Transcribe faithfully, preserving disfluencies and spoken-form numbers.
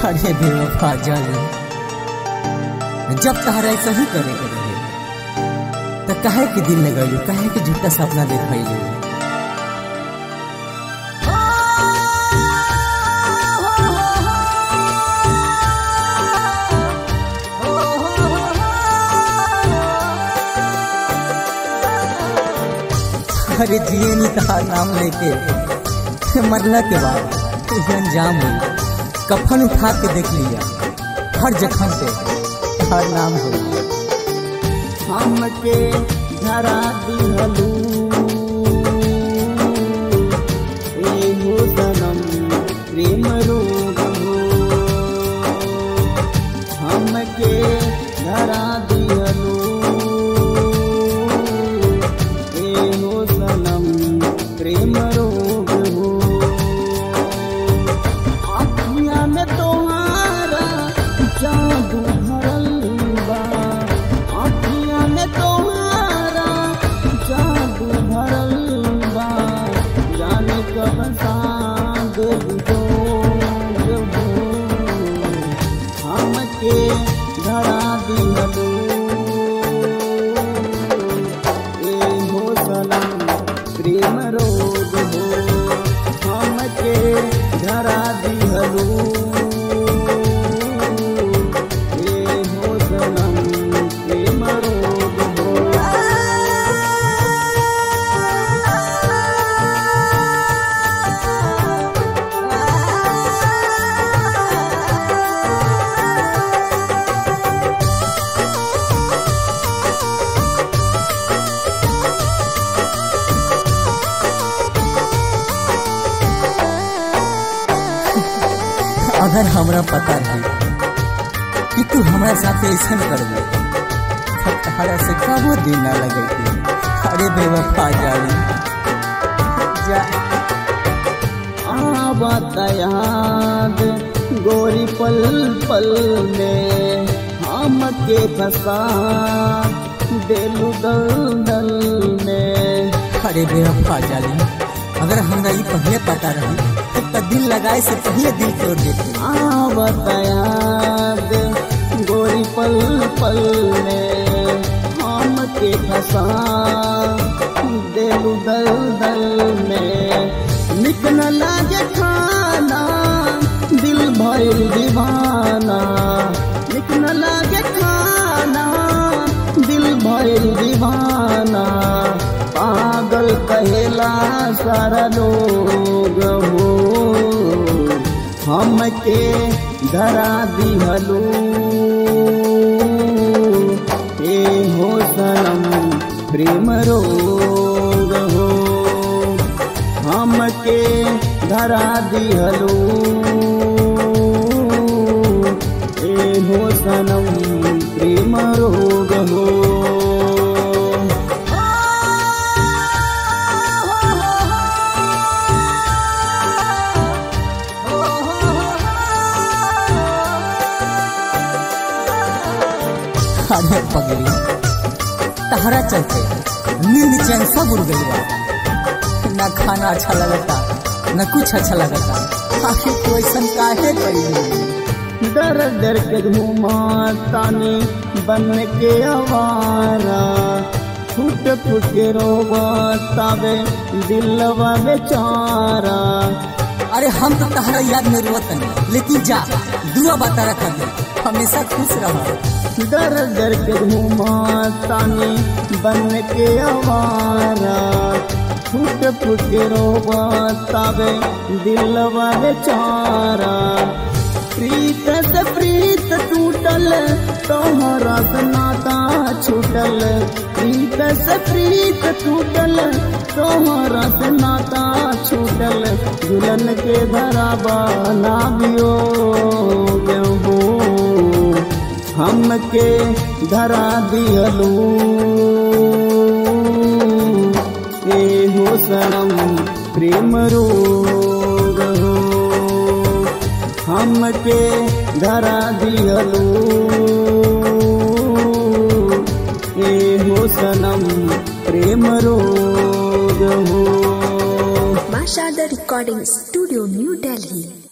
अरे बेवफा जालिम, जब तहरा ऐसा ही करे के रहे तो काहे के दिल लगैलू, काहे के झूठा सपना देखैलू। अरे जिए नहीं तहार नाम लेके मरला के बाद अंजाम हुई, कफन उठा के देख लिया, हर जख्म पे हर नाम हो। हमके धरा दिहलू एहो सनम प्रेम रोग हो, हमके धरा दिहलू एहो सनम प्रेम रोग हो। आँखिया में तोहारा जादू भरल बा, आँखिया में तोहारा जादू भरल बा, जाने कब साँझ हो हमके धरा दिहलू एहो सनम प्रेम रोग हो, हमके धरा दिहलू एहो सनम प्रेम रोग हो। अगर हमरा पता रही कि तू हमारा साथ ऐसा कर दे तब तहरा से कबो दिन न लगे। अरे बेवफा जालिम जा। आवत याद गोरी पल पल में हमके फंसा देलू दल दल में। अरे बेवफा जालिम, अगर हमरा ये पहले पता रही तो दिल लगाए से पहले दिल तोड़ देते। आवत याद गोरी पल पल में हमके फंसा देलू दल दल में। निक न लागे खाना दिल भइल दीवाना, निक न लागे खाना दिल भइल दीवाना, पागल कहेला सारा लोग हो। हमके धरा दिहलू एहो सनम प्रेम रोग हो, हमके धरा दिहलू एहो सनम प्रेम रोग हो। अरे पगली, तहरा चलते नींद चैन सब उड़ गई बा, न खाना अच्छा लगता न कुछ अच्छा लगता। आखिर तो ऐसा काहे करी। डर डर के घूमा तानी बन के आवारा, फुट फुट के रोवा तावे दिलवा बेचारा। अरे हम तो तहरा याद में रोत नहीं, लेकिन जा दुआ बता रखा दे, हमेशा खुश रहा। डर डर के घूमा तानी बन के आवारा, फुट फुट के रोवा तावे दिलवा बेचारा। प्रीत से प्रीत टूटल तोहरा से नाता छूटल, प्रीत से प्रीत टूटल तोहरा से नाता छूटल। दुल्हन के धराबा लाबियो हो, हमके धरा दिहलू एहो सनम प्रेम रोग हो, हमके धरा दिहलू एहो सनम प्रेम रोग हो। Mashada Recording Studio, New Delhi।